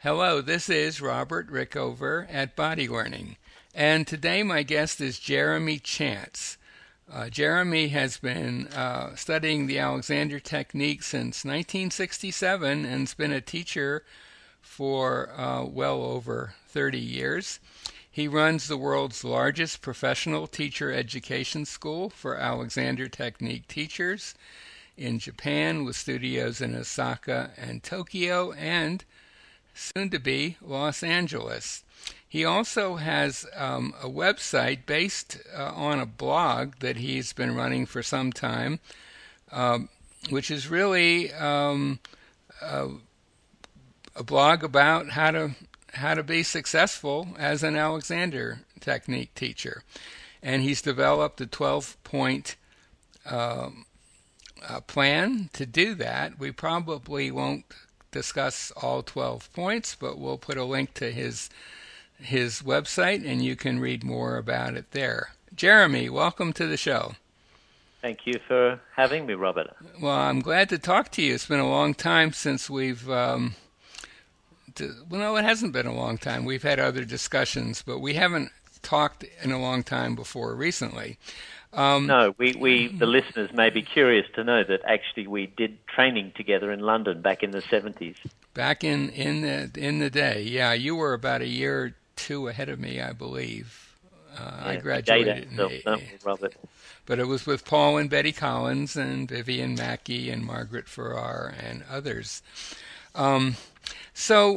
Hello, this is Robert Rickover at Body Learning, and today my guest is Jeremy Chance. Jeremy has been studying the Alexander Technique since 1967 and has been a teacher for well over 30 years. He runs the world's largest professional teacher education school for Alexander Technique teachers in Japan, with studios in Osaka and Tokyo, and soon to be Los Angeles. He also has a website based on a blog that he's been running for some time, which is really a blog about how to be successful as an Alexander Technique teacher. And he's developed a 12-point plan to do that. We probably won't discuss all 12 points, but we'll put a link to his website, and you can read more about it there. Jeremy, welcome to the show. Thank you for having me, Robert. Well, I'm glad to talk to you. It's been a long time since we've well, it hasn't been a long time. We've had other discussions, but we haven't talked in a long time before recently. No, the listeners may be curious to know that actually we did training together in London back in the 70s. Back in the day, yeah. You were about a year or two ahead of me, I believe. I graduated in Robert. But it was with Paul and Betty Collins and Vivian Mackey and Margaret Farrar and others. So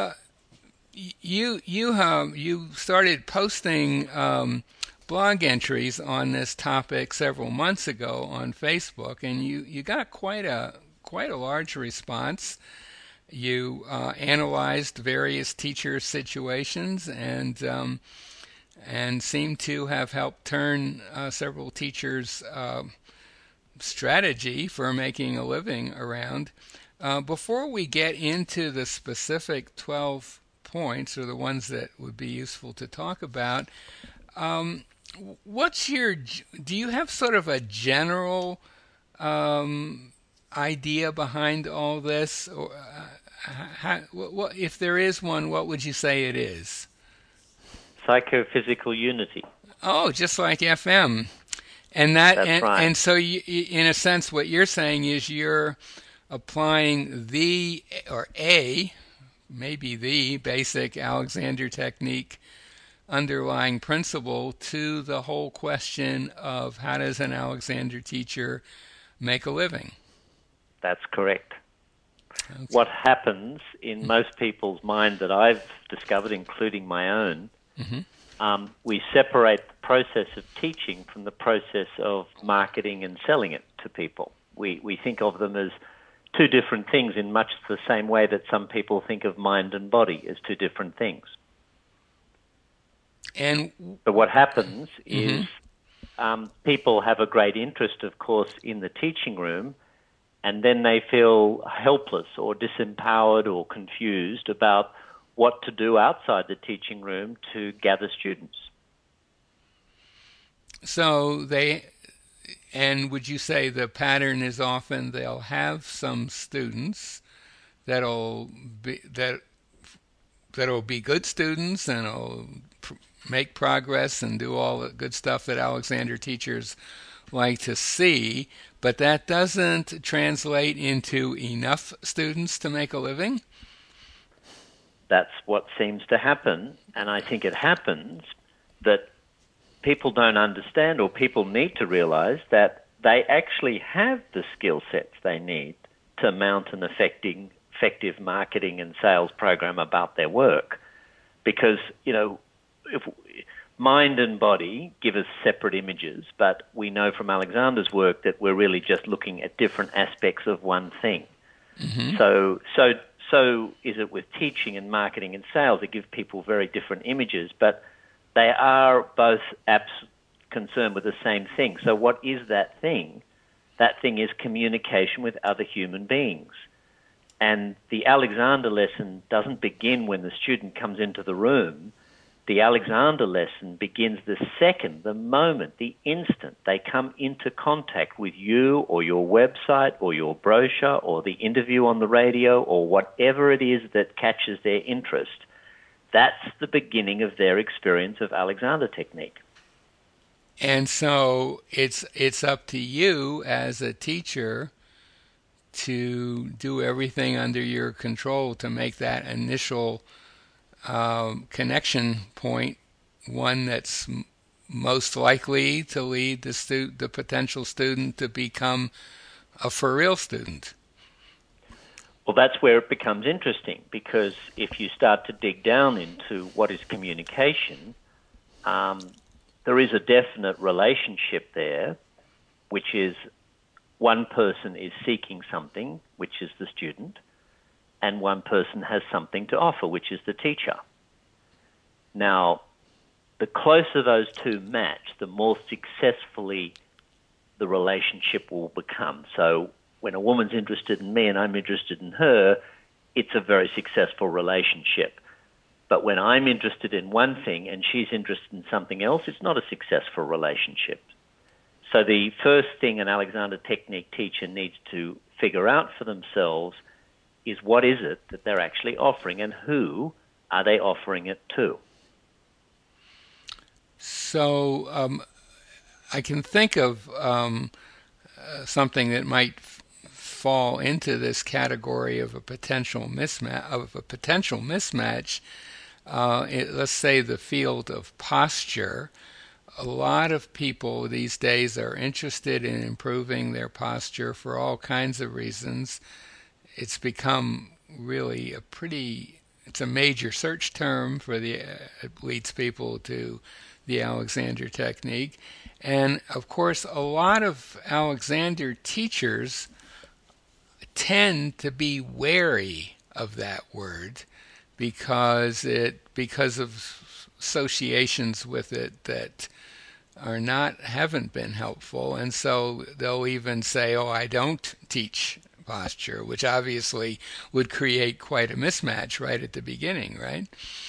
you started posting blog entries on this topic several months ago on Facebook, and you got quite a large response. You analyzed various teacher situations and seem to have helped turn several teachers' strategy for making a living around. Before we get into the specific 12 points, or the ones that would be useful to talk about, do you have sort of a general idea behind all this? Or, if there is one, what would you say it is? Psychophysical unity. Oh, just like FM. And that's right. And so you, in a sense, what you're saying is you're applying maybe the basic Alexander Technique underlying principle to the whole question of how does an Alexander teacher make a living. That's correct. Okay. What happens in most people's mind that I've discovered, including my own, we separate the process of teaching from the process of marketing and selling it to people. We think of them as two different things in much the same way that some people think of mind and body as two different things. But what happens is people have a great interest, of course, in the teaching room, and then they feel helpless or disempowered or confused about what to do outside the teaching room to gather students. So and would you say the pattern is often they'll have some students that'll be good students and will make progress and do all the good stuff that Alexander teachers like to see, but that doesn't translate into enough students to make a living? That's what seems to happen, and I think it happens that people don't understand, or people need to realize that they actually have the skill sets they need to mount an effective marketing and sales program about their work. Because, if mind and body give us separate images, but we know from Alexander's work that we're really just looking at different aspects of one thing. Mm-hmm. So is it with teaching and marketing and sales. It gives people very different images, but they are both concerned with the same thing. So what is that thing? That thing is communication with other human beings. And the Alexander lesson doesn't begin when the student comes into the room. the Alexander lesson begins the second, the moment, the instant they come into contact with you or your website or your brochure or the interview on the radio or whatever it is that catches their interest. That's the beginning of their experience of Alexander Technique. And so it's up to you as a teacher to do everything under your control to make that initial connection point one that's most likely to lead the potential student to become a for real student. Well, that's where it becomes interesting, because if you start to dig down into what is communication, there is a definite relationship there, which is one person is seeking something, which is the student, and one person has something to offer, which is the teacher. Now, the closer those two match, the more successfully the relationship will become. So when a woman's interested in me and I'm interested in her, it's a very successful relationship. But when I'm interested in one thing and she's interested in something else, it's not a successful relationship. So the first thing an Alexander Technique teacher needs to figure out for themselves is what is it that they're actually offering and who are they offering it to. So I can think of something that might fall into this category of a potential mismatch. Let's say the field of posture. A lot of people these days are interested in improving their posture for all kinds of reasons. It's become really it's a major search term for it leads people to the Alexander Technique. And of course, a lot of Alexander teachers tend to be wary of that word because of associations with it that haven't been helpful, and so they'll even say, "Oh, I don't teach posture," which obviously would create quite a mismatch right at the beginning, right?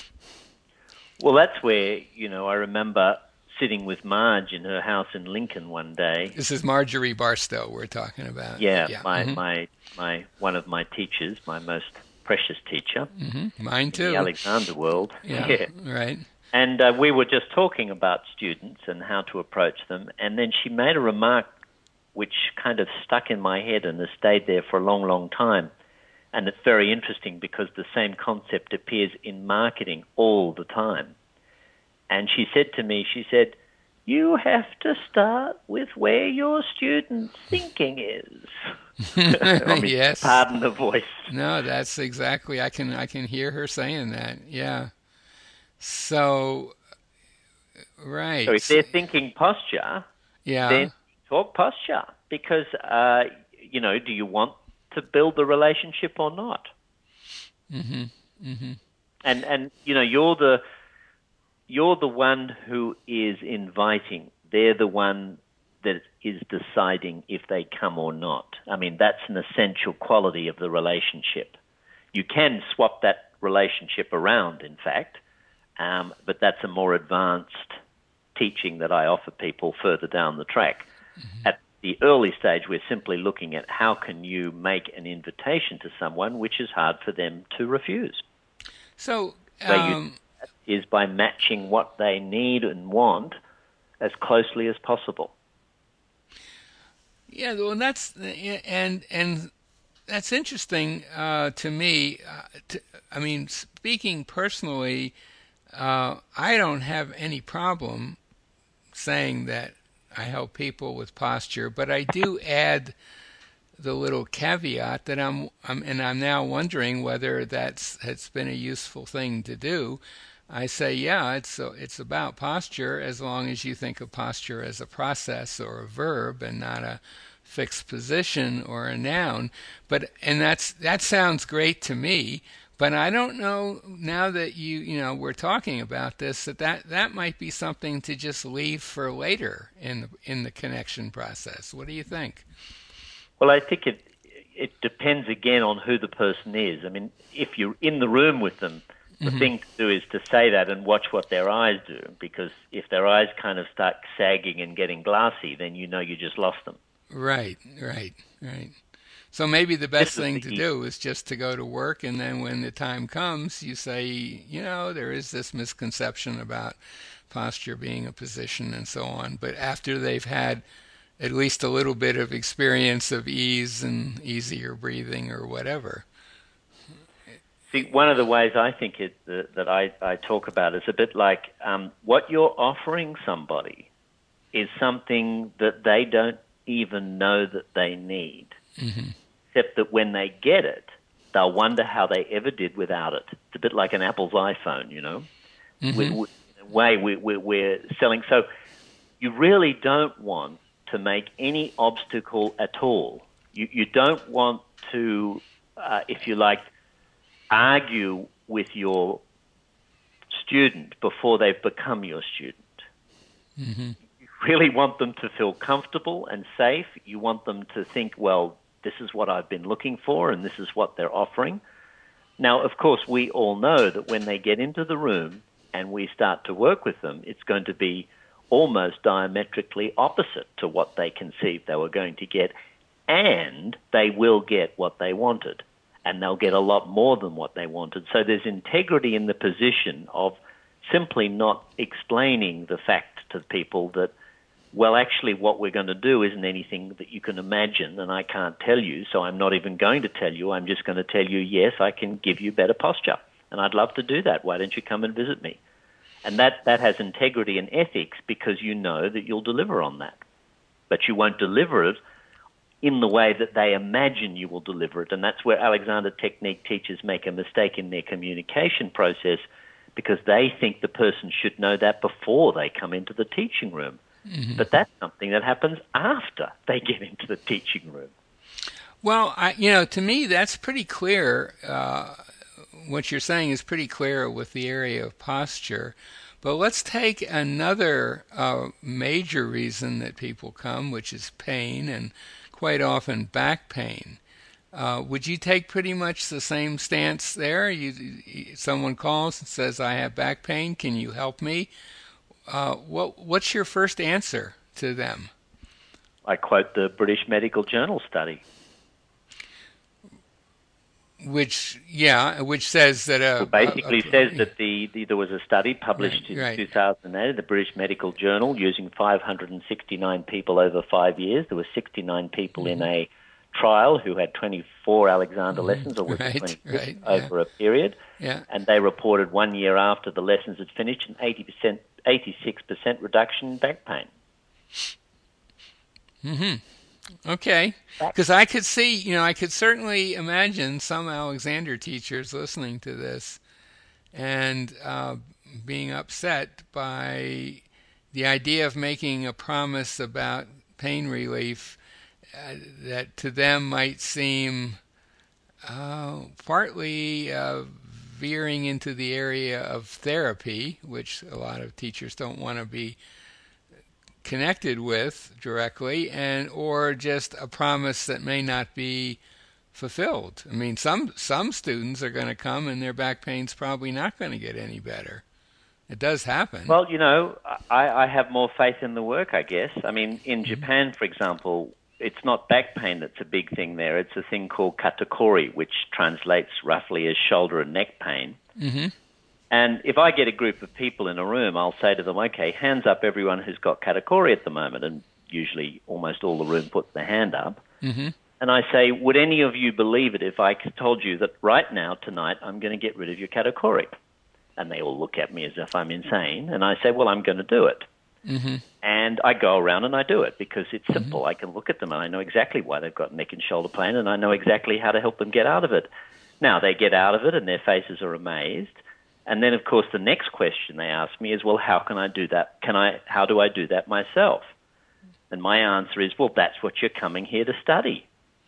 Well, that's where, I remember sitting with Marge in her house in Lincoln one day. This is Marjorie Barstow we're talking about. Yeah. My one of my teachers, my most precious teacher. Mm-hmm. Mine too. In the Alexander world. Yeah. Right. And we were just talking about students and how to approach them, and then she made a remark which kind of stuck in my head and has stayed there for a long, long time. And it's very interesting because the same concept appears in marketing all the time. And she said to me, "You have to start with where your student's thinking is." Yes. Pardon the voice. No, that's exactly. I can hear her saying that. Yeah. So, right. So if they're thinking posture, then talk posture, because do you want to build the relationship or not? Mm-hmm. Mm-hmm. And you're the one who is inviting. They're the one that is deciding if they come or not. I mean, that's an essential quality of the relationship. You can swap that relationship around, in fact, but that's a more advanced teaching that I offer people further down the track. Mm-hmm. At the early stage, we're simply looking at how can you make an invitation to someone which is hard for them to refuse. So is by matching what they need and want as closely as possible. Yeah, well, that's interesting to me. Speaking personally, I don't have any problem saying that I help people with posture, but I do add the little caveat that I'm now wondering whether it's been a useful thing to do. I say, yeah, it's about posture as long as you think of posture as a process or a verb and not a fixed position or a noun. And that sounds great to me. But I don't know, now that we're talking about this, that might be something to just leave for later in the connection process. What do you think? Well, I think it depends again on who the person is. I mean, if you're in the room with them The thing to do is to say that and watch what their eyes do, because if their eyes kind of start sagging and getting glassy, then you know you just lost them. Right, right, right. So maybe the best This is thing the to do is just to go to work, and then when the time comes, you say, there is this misconception about posture being a position and so on. But after they've had at least a little bit of experience of ease and easier breathing or whatever. See, one of the ways I think that I talk about is a bit like what you're offering somebody is something that they don't even know that they need, except that when they get it, they'll wonder how they ever did without it. It's a bit like an Apple's iPhone, you know. In a way, we're selling. So you really don't want to make any obstacle at all. You don't want to, if you like, argue with your student before they've become your student. You really want them to feel comfortable and safe. You want them to think, well, this is what I've been looking for and this is what they're offering. Now, of course, we all know that when they get into the room and we start to work with them, it's going to be almost diametrically opposite to what they conceived they were going to get, and they will get what they wanted, and they'll get a lot more than what they wanted. So there's integrity in the position of simply not explaining the fact to people that, well, actually what we're going to do isn't anything that you can imagine, and I can't tell you, so I'm not even going to tell you. I'm just going to tell you, yes, I can give you better posture, and I'd love to do that. Why don't you come and visit me? And that has integrity and ethics, because you know that you'll deliver on that. But you won't deliver it in the way that they imagine you will deliver it. And that's where Alexander Technique teachers make a mistake in their communication process, because they think the person should know that before they come into the teaching room. But that's something that happens after they get into the teaching room. Well, to me, that's pretty clear. What you're saying is pretty clear with the area of posture. But let's take another major reason that people come, which is pain, and quite often back pain. Would you take pretty much the same stance there? Someone calls and says, I have back pain, can you help me? What's your first answer to them? I quote the British Medical Journal study. Which says that... says that there was a study published in 2008 in the British Medical Journal using 569 people over 5 years. There were 69 people in a trial who had 24 Alexander lessons, or was it 26 over a period. Yeah. And they reported 1 year after the lessons had finished an 86% reduction in back pain. Okay, because I could see, I could certainly imagine some Alexander teachers listening to this and being upset by the idea of making a promise about pain relief that to them might seem partly veering into the area of therapy, which a lot of teachers don't want to be connected with directly, or just a promise that may not be fulfilled. I mean, some students are going to come and their back pain's probably not going to get any better. It does happen. Well, I have more faith in the work, I guess. I mean, in Japan, for example, it's not back pain that's a big thing there. It's a thing called katakori, which translates roughly as shoulder and neck pain. And if I get a group of people in a room, I'll say to them, okay, hands up everyone who's got katakori at the moment. And usually almost all the room puts their hand up. And I say, would any of you believe it if I told you that right now, tonight, I'm going to get rid of your katakori? And they all look at me as if I'm insane. And I say, well, I'm going to do it. And I go around and I do it because it's simple. I can look at them and I know exactly why they've got neck and shoulder pain, and I know exactly how to help them get out of it. Now, they get out of it and their faces are amazed. And then, of course, the next question they ask me is, well, how can I do that? How do I do that myself? And my answer is, well, that's what you're coming here to study.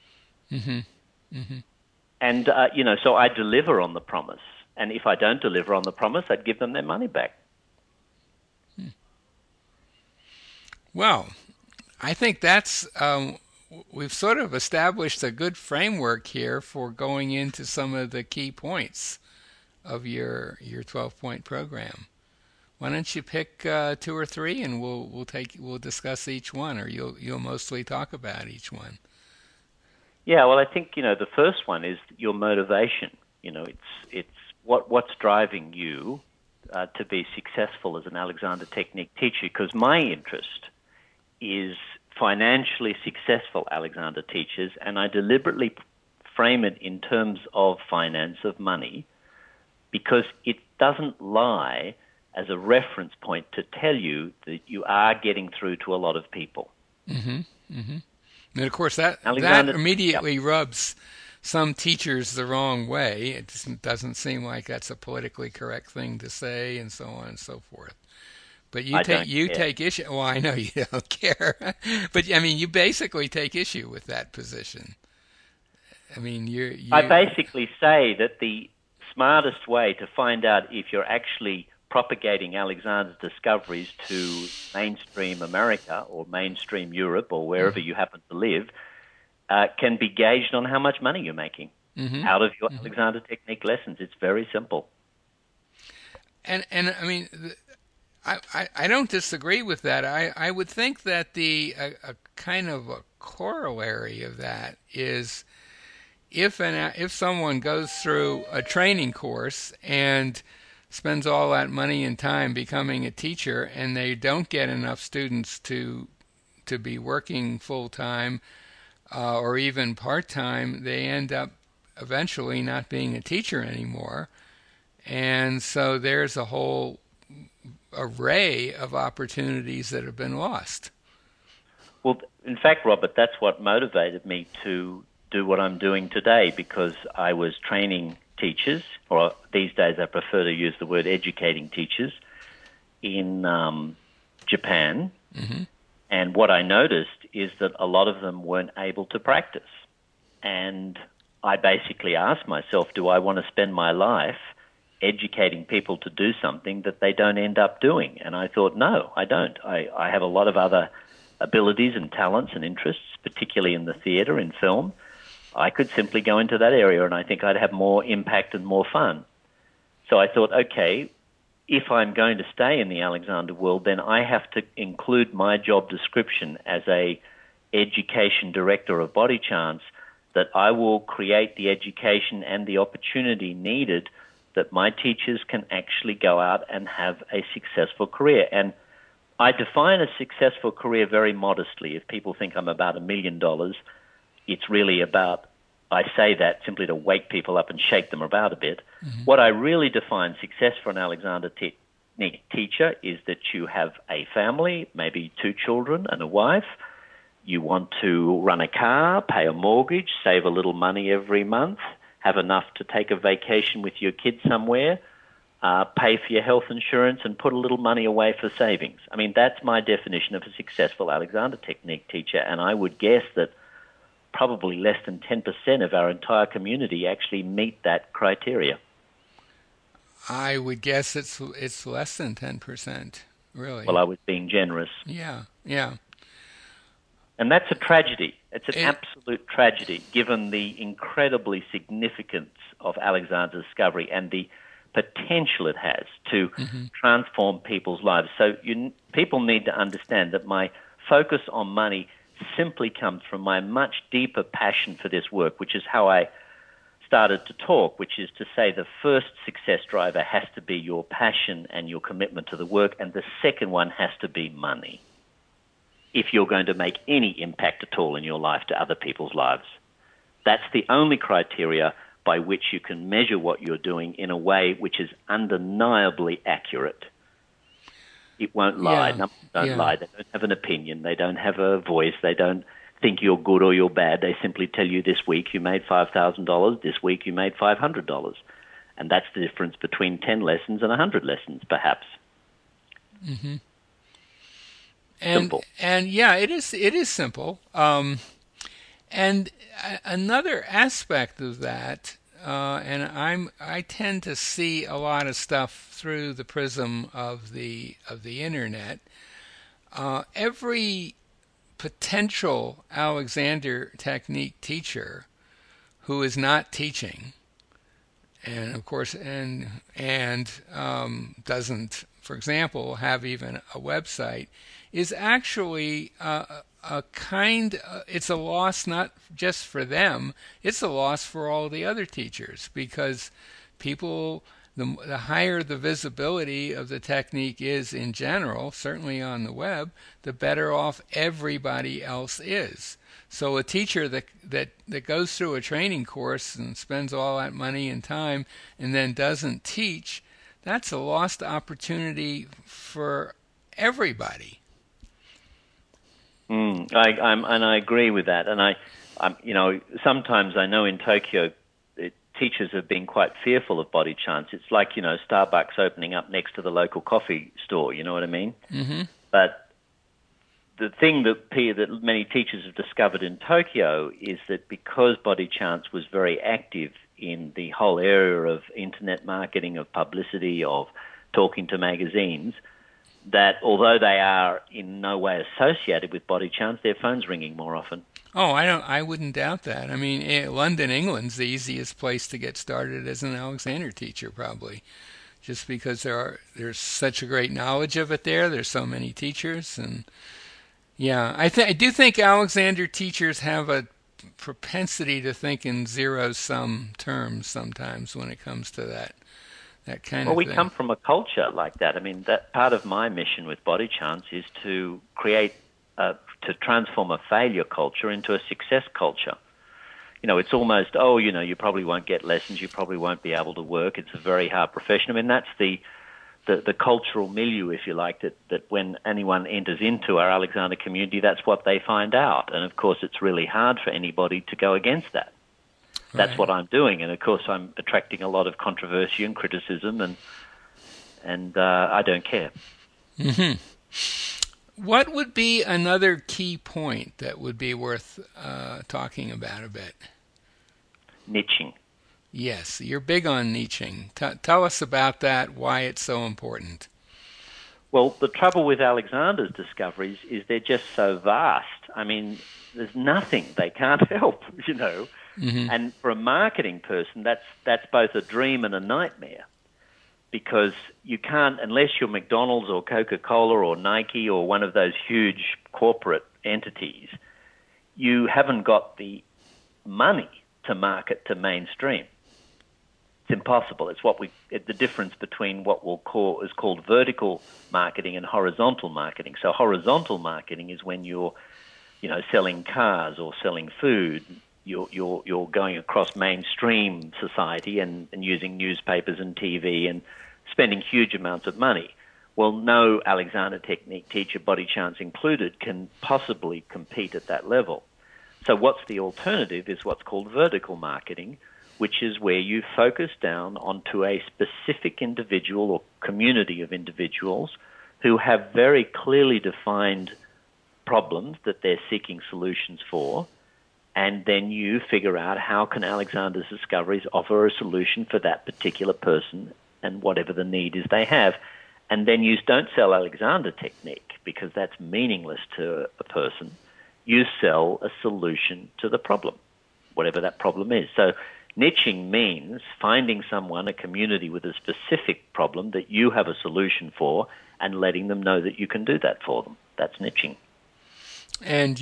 And, so I deliver on the promise. And if I don't deliver on the promise, I'd give them their money back. Well, I think that's, we've sort of established a good framework here for going into some of the key points of your 12-point program. Why don't you pick two or three, and we'll discuss each one, or you'll mostly talk about each one. Yeah, well, I think the first one is your motivation. It's what's driving you to be successful as an Alexander Technique teacher. Because my interest is financially successful Alexander teachers, and I deliberately frame it in terms of finance, of money, because it doesn't lie as a reference point to tell you that you are getting through to a lot of people. Mm-hmm. Mm-hmm. And of course, that immediately rubs some teachers the wrong way. It doesn't seem like that's a politically correct thing to say, and so on and so forth. But you take issue. Well, I know you don't care, but I mean, you basically take issue with that position. I mean, I basically say that the smartest way to find out if you're actually propagating Alexander's discoveries to mainstream America or mainstream Europe or wherever you happen to live can be gauged on how much money you're making out of your Alexander Technique lessons. It's very simple. And I mean, I don't disagree with that. I would think that a kind of a corollary of that is if someone goes through a training course and spends all that money and time becoming a teacher, and they don't get enough students to be working full time or even part time, they end up eventually not being a teacher anymore, and so there's a whole array of opportunities that have been lost. Well, in fact, Robert, that's what motivated me to do what I'm doing today, because I was training teachers, or these days I prefer to use the word educating teachers, in Japan. Mm-hmm. And what I noticed is that a lot of them weren't able to practice. And I basically asked myself, do I want to spend my life educating people to do something that they don't end up doing? And I thought, no, I don't. I have a lot of other abilities and talents and interests, particularly in the theater, in film. I could simply go into that area and I think I'd have more impact and more fun. So I thought, okay, if I'm going to stay in the Alexander world, then I have to include my job description as a education director of Body Chance, that I will create the education and the opportunity needed that my teachers can actually go out and have a successful career. And I define a successful career very modestly. If people think I'm about $1 million, it's really about, I say that simply to wake people up and shake them about a bit. Mm-hmm. What I really define success for an Alexander Technique teacher is that you have a family, maybe 2 children and a wife. You want to run a car, pay a mortgage, save a little money every month, have enough to take a vacation with your kids somewhere, pay for your health insurance, and put a little money away for savings. I mean, that's my definition of a successful Alexander Technique teacher, and I would guess that probably less than 10% of our entire community actually meet that criteria. I would guess it's less than 10%, really. Well, I was being generous. Yeah. And that's a tragedy. It's an absolute tragedy, given the incredibly significance of Alexander's discovery and the potential it has to transform people's lives. So people need to understand that my focus on money simply comes from my much deeper passion for this work, which is how I started to talk, which is to say the first success driver has to be your passion and your commitment to the work, and the second one has to be money, if you're going to make any impact at all in your life to other people's lives. That's the only criteria by which you can measure what you're doing in a way which is undeniably accurate. It won't lie. Numbers don't lie. They don't have an opinion. They don't have a voice. They don't think you're good or you're bad. They simply tell you this week you made $5,000, this week you made $500. And that's the difference between 10 lessons and 100 lessons, perhaps. Mm-hmm. Simple. And yeah, it is simple. And another aspect of that, and I tend to see a lot of stuff through the prism of the internet. Every potential Alexander Technique teacher who is not teaching and of course, doesn't, for example, have even a website, is actually it's a loss not just for them, it's a loss for all the other teachers, because people, the higher the visibility of the technique is in general, certainly on the web, the better off everybody else is. So a teacher that goes through a training course and spends all that money and time and then doesn't teach, that's a lost opportunity for everybody. I agree with that. And sometimes I know in Tokyo, teachers have been quite fearful of Body Chance. It's like, Starbucks opening up next to the local coffee store, you know what I mean? Mm-hmm. But the thing that many teachers have discovered in Tokyo is that because Body Chance was very active in the whole area of internet marketing, of publicity, of talking to magazines, that although they are in no way associated with Body Chance, their phone's ringing more often. Oh, I wouldn't doubt that. I mean, London, England's the easiest place to get started as an Alexander teacher, probably, just because there's such a great knowledge of it there. There's so many teachers, and yeah, I do think Alexander teachers have a propensity to think in zero-sum terms sometimes when it comes to that kind of thing. Well, we come from a culture like that. I mean, that part of my mission with Body Chance is to to transform a failure culture into a success culture. It's almost, you probably won't get lessons, you probably won't be able to work, it's a very hard profession. I mean, that's the cultural milieu, if you like, that when anyone enters into our Alexander community, that's what they find out. And, of course, it's really hard for anybody to go against that. That's Right. what I'm doing. And, of course, I'm attracting a lot of controversy and criticism, and I don't care. Mm-hmm. What would be another key point that would be worth talking about a bit? Niching. Yes, you're big on niching. Tell us about that, why it's so important. Well, the trouble with Alexander's discoveries is they're just so vast. I mean, there's nothing they can't help, Mm-hmm. And for a marketing person, that's both a dream and a nightmare, because you can't, unless you're McDonald's or Coca-Cola or Nike or one of those huge corporate entities, you haven't got the money to market to mainstream. It's impossible. It's the difference between what is called vertical marketing and horizontal marketing. So horizontal marketing is when you're, selling cars or selling food. You're going across mainstream society and using newspapers and TV and spending huge amounts of money. Well, no Alexander Technique teacher, Body Chance included, can possibly compete at that level. So what's the alternative is what's called vertical marketing, which is where you focus down onto a specific individual or community of individuals who have very clearly defined problems that they're seeking solutions for, and then you figure out how can Alexander's discoveries offer a solution for that particular person and whatever the need is they have. And then you don't sell Alexander Technique, because that's meaningless to a person. You sell a solution to the problem, whatever that problem is. So niching means finding someone, a community with a specific problem that you have a solution for, and letting them know that you can do that for them. That's niching. And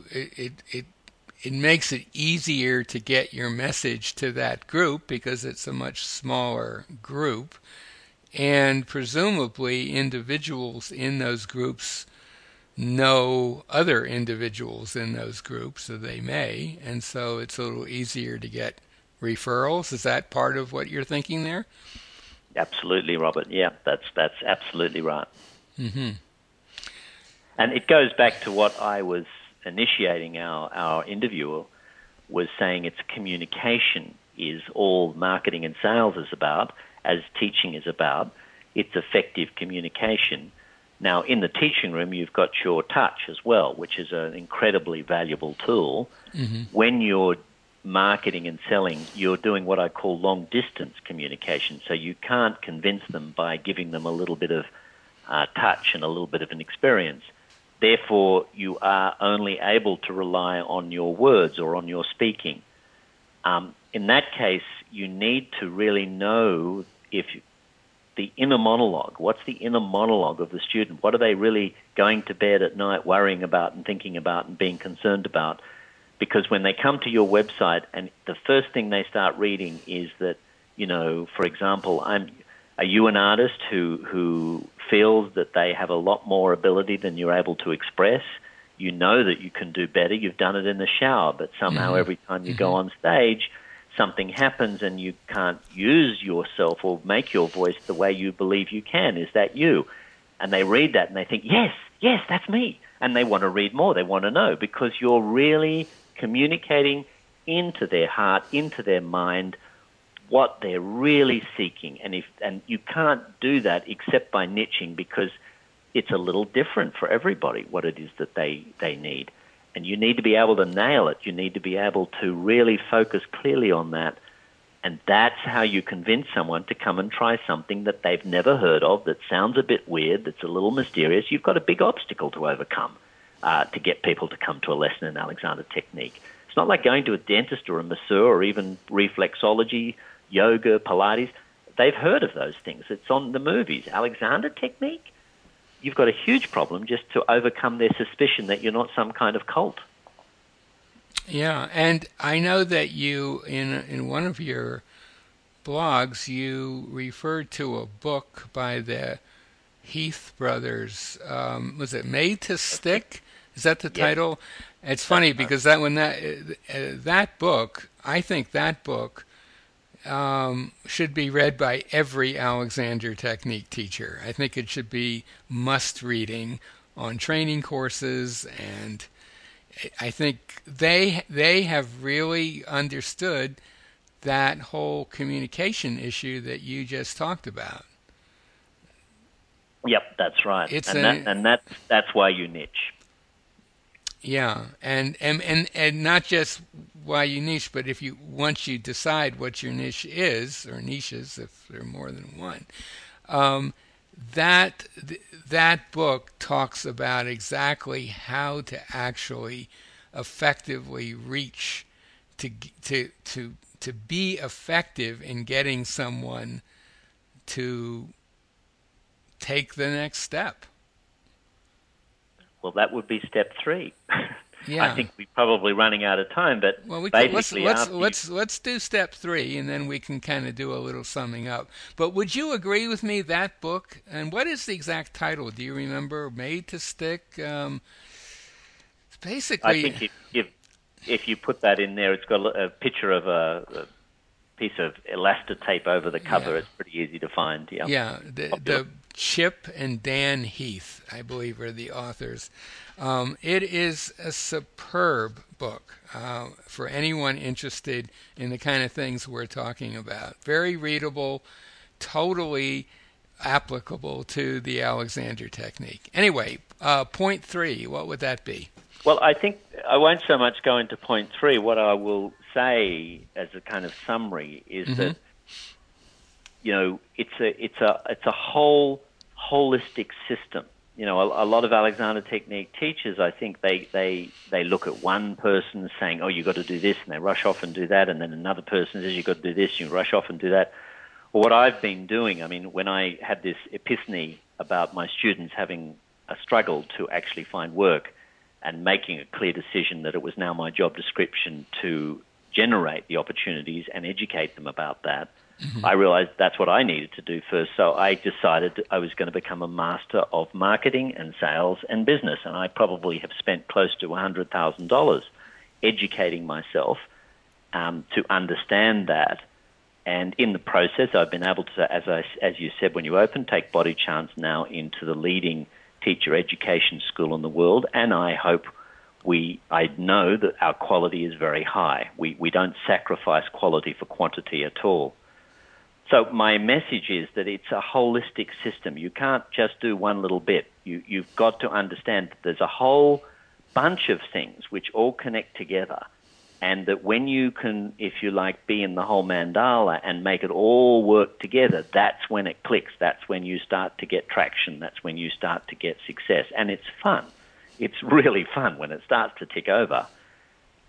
it makes it easier to get your message to that group because it's a much smaller group. And presumably individuals in those groups know other individuals in those groups, or they may, and so it's a little easier to get referrals. Is that part of what you're thinking there? Absolutely, Robert. Yeah, that's absolutely right. Mm-hmm. And it goes back to what I was initiating our interview was saying, it's communication is all marketing and sales is about, as teaching is about. It's effective communication. Now, in the teaching room, you've got your touch as well, which is an incredibly valuable tool. Mm-hmm. When you're marketing and selling, you're doing what I call long-distance communication. So you can't convince them by giving them a little bit of touch and a little bit of an experience. Therefore, you are only able to rely on your words or on your speaking. in that case, you need to really know the inner monologue. What's the inner monologue of the student? What are they really going to bed at night worrying about and thinking about and being concerned about? Because when they come to your website and the first thing they start reading is that, for example, are you an artist who feels that they have a lot more ability than you're able to express? You know that you can do better. You've done it in the shower, but somehow every time you go on stage, something happens and you can't use yourself or make your voice the way you believe you can. Is that you? And they read that and they think, yes, that's me. And they want to read more. They want to know because you're really communicating into their heart, into their mind, what they're really seeking. And you can't do that except by niching because it's a little different for everybody what it is that they need. And you need to be able to nail it. You need to be able to really focus clearly on that. And that's how you convince someone to come and try something that they've never heard of, that sounds a bit weird, that's a little mysterious. You've got a big obstacle to overcome to get people to come to a lesson in Alexander Technique. It's not like going to a dentist or a masseur or even reflexology, yoga, Pilates. They've heard of those things. It's on the movies. Alexander Technique? You've got a huge problem just to overcome their suspicion that you're not some kind of cult. Yeah, and I know that you, in one of your blogs, you referred to a book by the Heath brothers. Was it Made to Stick? Is that the title? It's funny because that book, I think that book should be read by every Alexander Technique teacher. I think it should be must reading on training courses, and I think they have really understood that whole communication issue that you just talked about. Yep, that's right. That's why you niche. Yeah, and not just why you niche, but once you decide what your niche is, or niches, if there are more than one, that book talks about exactly how to actually effectively reach to be effective in getting someone to take the next step. Well, that would be step 3. Yeah. I think we're probably running out of time, but let's do step 3, and then we can kind of do a little summing up. But would you agree with me that book? And what is the exact title? Do you remember? Made to Stick. It's basically. I think if you put that in there, it's got a picture of a piece of elastotape over the cover. It's pretty easy to find. Yeah. Yeah. The Chip and Dan Heath, I believe, are the authors. It is a superb book for anyone interested in the kind of things we're talking about. Very readable, totally applicable to the Alexander Technique. Anyway, point 3, what would that be? Well, I think I won't so much go into point 3. What I will say as a kind of summary is that it's a whole holistic system. A lot of Alexander Technique teachers, I think they look at one person saying, oh, you've got to do this, and they rush off and do that, and then another person says, you've got to do this, you rush off and do that. Well, what I've been doing, when I had this epiphany about my students having a struggle to actually find work and making a clear decision that it was now my job description to generate the opportunities and educate them about that, I realized that's what I needed to do first. So I decided I was going to become a master of marketing and sales and business. And I probably have spent close to $100,000 educating myself to understand that. And in the process, I've been able to, as you said when you opened, take Body Chance now into the leading teacher education school in the world. And I hope I know that our quality is very high. We don't sacrifice quality for quantity at all. So my message is that it's a holistic system. You can't just do one little bit. You've got to understand that there's a whole bunch of things which all connect together, and that when you can, if you like, be in the whole mandala and make it all work together, that's when it clicks. That's when you start to get traction. That's when you start to get success. And it's fun. It's really fun when it starts to tick over.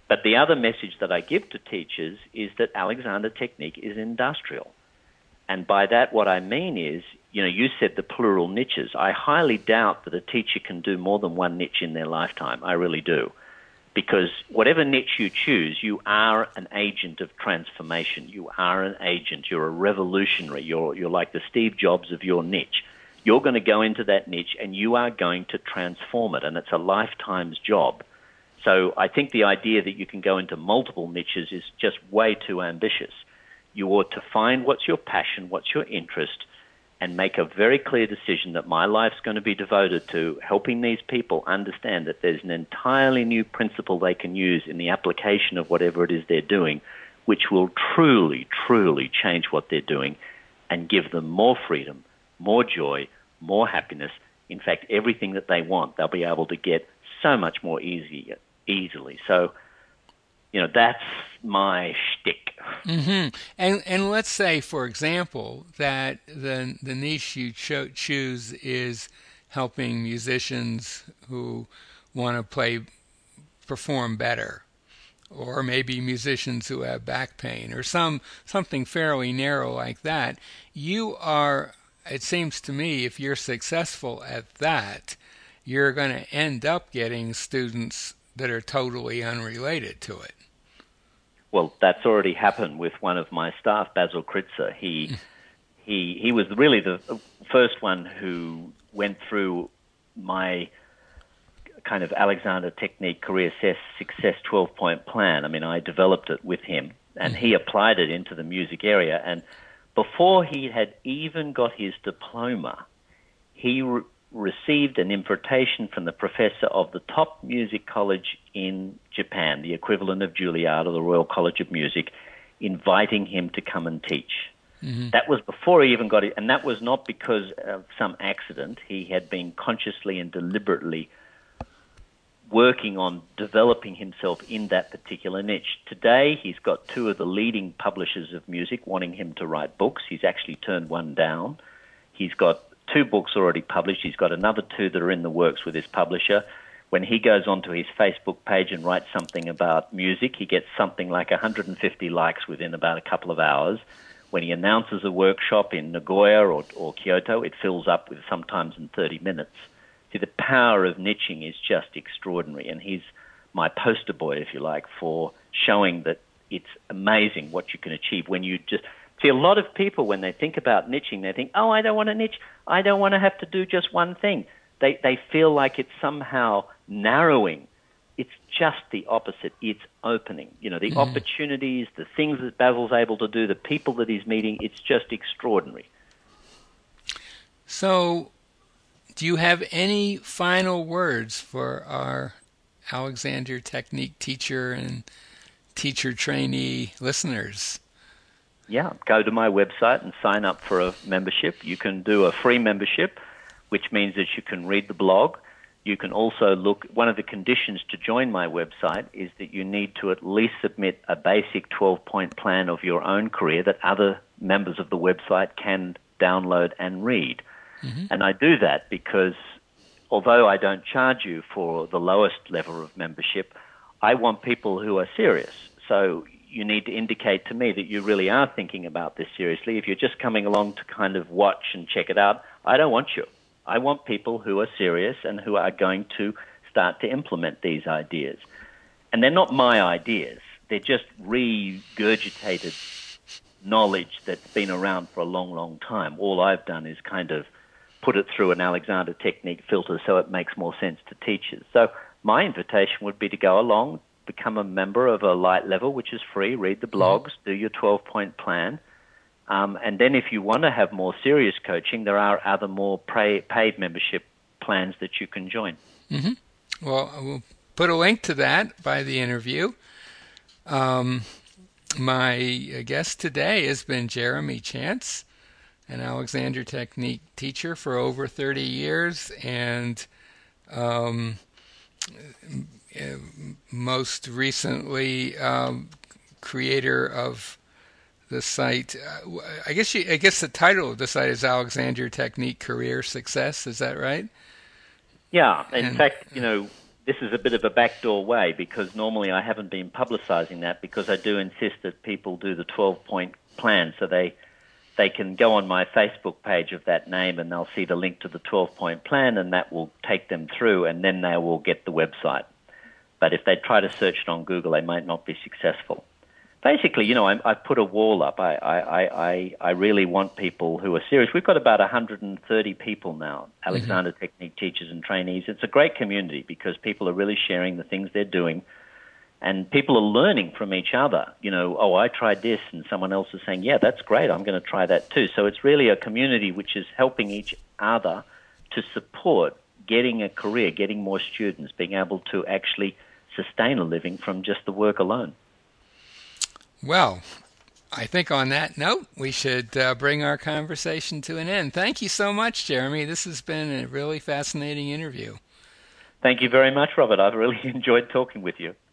But the other message that I give to teachers is that Alexander Technique is industrial. And by that, what I mean is, you said the plural niches. I highly doubt that a teacher can do more than one niche in their lifetime. I really do. Because whatever niche you choose, you are an agent of transformation. You are an agent. You're a revolutionary. You're like the Steve Jobs of your niche. You're going to go into that niche and you are going to transform it. And it's a lifetime's job. So I think the idea that you can go into multiple niches is just way too ambitious. You ought to find what's your passion, what's your interest, and make a very clear decision that my life's going to be devoted to helping these people understand that there's an entirely new principle they can use in the application of whatever it is they're doing, which will truly, truly change what they're doing and give them more freedom, more joy, more happiness. In fact, everything that they want, they'll be able to get so much more easily. So, that's my shtick. Mm-hmm. And let's say, for example, that the niche you choose is helping musicians who want to perform better, or maybe musicians who have back pain, or something fairly narrow like that. It seems to me, if you're successful at that, you're going to end up getting students that are totally unrelated to it. Well, that's already happened with one of my staff, Basil Kritzer. He was really the first one who went through my kind of Alexander Technique Career Success 12-point plan. I mean, I developed it with him, and he applied it into the music area. And before he had even got his diploma, he received an invitation from the professor of the top music college in Japan, the equivalent of Juilliard or the Royal College of Music, inviting him to come and teach. Mm-hmm. That was before he even got it, and that was not because of some accident. He had been consciously and deliberately working on developing himself in that particular niche. Today, he's got two of the leading publishers of music wanting him to write books. He's actually turned one down. He's got 2 books already published. He's got another 2 that are in the works with his publisher. When he goes onto his Facebook page and writes something about music, he gets something like 150 likes within about a couple of hours. When he announces a workshop in Nagoya or Kyoto, it fills up with sometimes in 30 minutes. See, the power of niching is just extraordinary, and he's my poster boy, if you like, for showing that it's amazing what you can achieve when you just... See, a lot of people, when they think about niching, they think, I don't want to niche. I don't want to have to do just one thing. They feel like it's somehow narrowing. It's just the opposite. It's opening. The opportunities, the things that Basil's able to do, the people that he's meeting, it's just extraordinary. So, do you have any final words for our Alexander Technique teacher and teacher trainee listeners? Yeah, go to my website and sign up for a membership. You can do a free membership, which means that you can read the blog. You can also look, one of the conditions to join my website is that you need to at least submit a basic 12-point plan of your own career that other members of the website can download and read. Mm-hmm. And I do that because although I don't charge you for the lowest level of membership, I want people who are serious. So you need to indicate to me that you really are thinking about this seriously. If you're just coming along to kind of watch and check it out, I don't want you. I want people who are serious and who are going to start to implement these ideas. And they're not my ideas. They're just regurgitated knowledge that's been around for a long, long time. All I've done is kind of put it through an Alexander Technique filter so it makes more sense to teachers. So my invitation would be to go along, become a member of a light level, which is free, read the blogs, do your 12-point plan. And then if you want to have more serious coaching, there are other more paid membership plans that you can join. Mm-hmm. Well, we'll put a link to that by the interview. My guest today has been Jeremy Chance, an Alexander Technique teacher for over 30 years, and most recently creator of the site. I guess the title of the site is Alexander Technique Career Success. Is that right? Yeah. In fact, this is a bit of a backdoor way, because normally I haven't been publicizing that, because I do insist that people do the 12-point plan, so they can go on my Facebook page of that name and they'll see the link to the 12-point plan, and that will take them through, and then they will get the website. But if they try to search it on Google, they might not be successful. Basically, I put a wall up. I really want people who are serious. We've got about 130 people now, Alexander Technique teachers and trainees. It's a great community because people are really sharing the things they're doing, and people are learning from each other. Oh, I tried this, and someone else is saying, yeah, that's great, I'm going to try that too. So it's really a community which is helping each other to support getting a career, getting more students, being able to actually sustain a living from just the work alone. Well, I think on that note, we should bring our conversation to an end. Thank you so much, Jeremy. This has been a really fascinating interview. Thank you very much, Robert. I've really enjoyed talking with you.